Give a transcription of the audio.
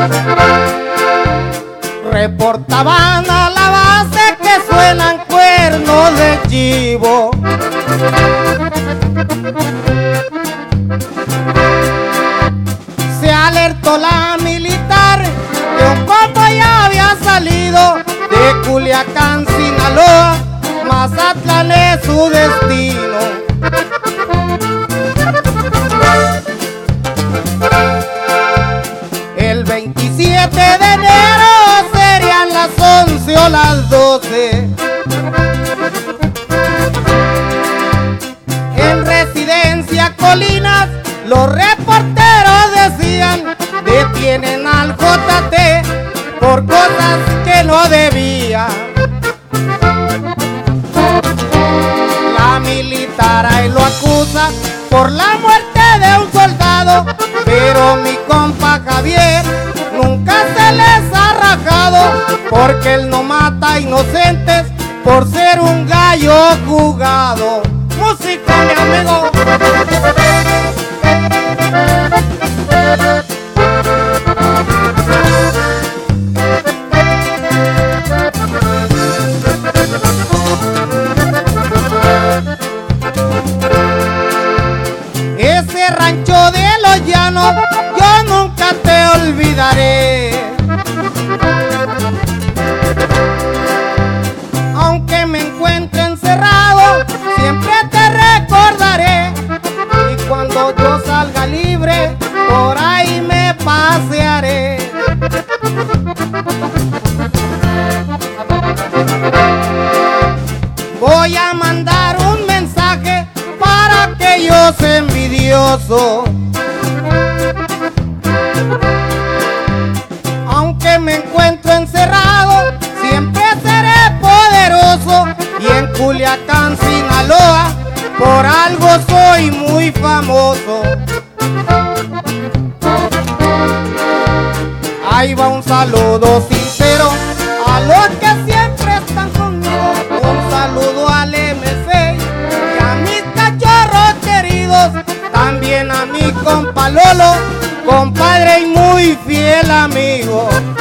Reportaban a la base que suenan cuernos de chivo. Se alertó la militar que un compa ya había salido de Culiacán, Sinaloa, Mazatlán es su destino. El 27 de enero serían las 11 o las 12. En Residencia Colinas los reporteros decían: detienen al JT por cosas que no debía. La militar ahí lo acusa por la muerte de un soldado, pero mi compa Javier nunca se les ha rajado, porque él no mata inocentes por ser un gallo jugado. Música, mi amigo. Ese rancho de los llanos yo nunca te olvidaré. Aunque me encuentre encerrado, siempre te recordaré. Y cuando yo salga libre, por ahí me pasearé. Voy a mandar un mensaje para aquellos envidiosos. Aunque me encuentro encerrado, siempre seré poderoso. Y en Culiacán, Sinaloa, por algo soy muy famoso. Ahí va un saludo sincero a los que siempre están conmigo. Un saludo al MC y a mis cachorros queridos. También a mi compa Lolo, compadre y muy fiel amigo.